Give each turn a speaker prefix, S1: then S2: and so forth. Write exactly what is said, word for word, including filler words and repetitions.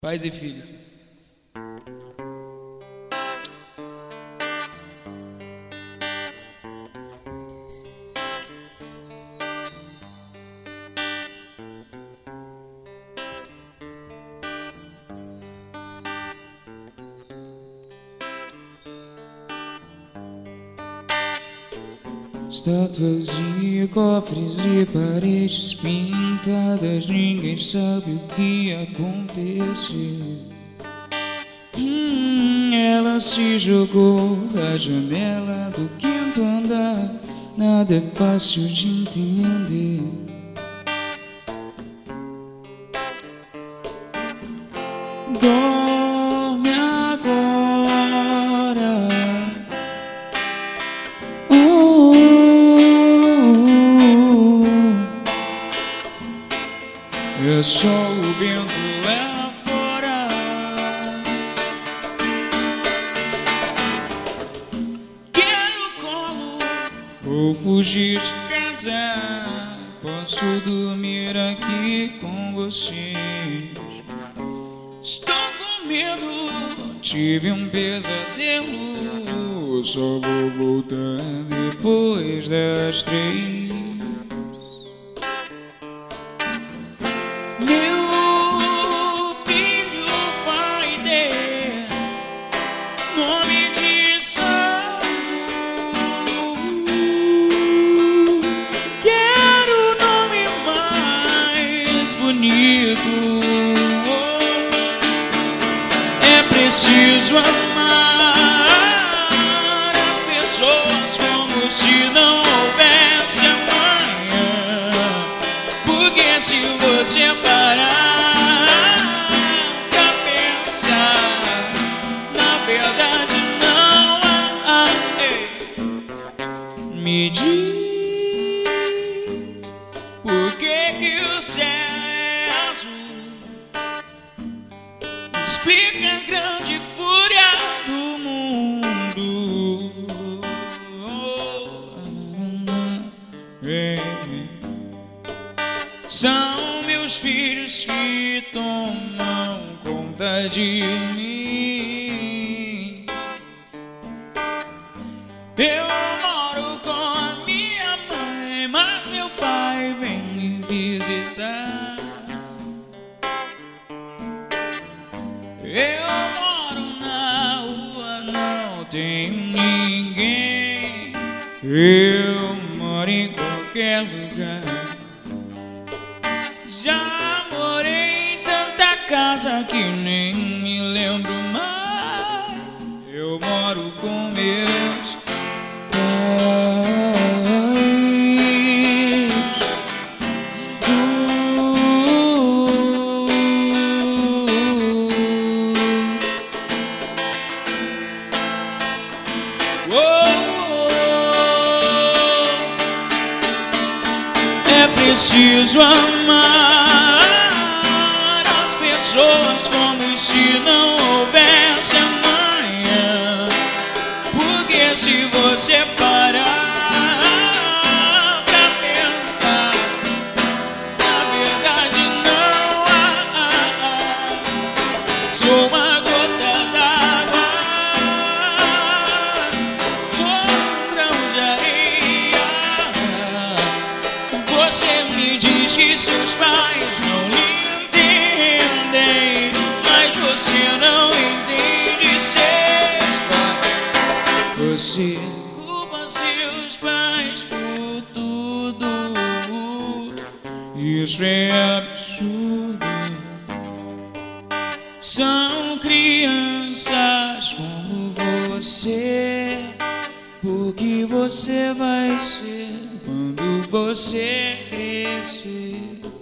S1: Pais e filhos. Estátuas e cofres e paredes pintadas, ninguém sabe o que aconteceu. Hum, ela se jogou da janela do quinto andar, nada é fácil de entender. Dorme agora. Oh, é só o vento lá fora. Quero colo, vou fugir de casa. Posso dormir aqui com vocês. Estou com medo, tive um pesadelo. Só vou voltar depois das três. Meu filho vai ter nome de santo. Quero o nome mais bonito. É preciso amar as pessoas como se não houvesse amanhã. Porque se você parar pra pensar, na verdade não há. Me diz por que que o céu é azul. Explica a grande fúria do mundo. São meus filhos que tomam conta de mim. Eu moro com a minha mãe, mas meu pai vem me visitar. Eu moro na rua, não tem ninguém. Eu moro em qualquer lugar. Já morei em tanta casa que nem me lembro mais. Eu moro com meus pais. Uh, oh, oh. É preciso amar as pessoas como se não houvesse amanhã. Porque se você parar pra pensar, na verdade não há. Sou uma gota d'água, sou um grão de areia. Você me diz que seus pais não lhe entendem, mas você não entende seus pais. Você culpa seus pais por tudo. Isso é absurdo. São crianças como você. O que você vai ser quando você crescer?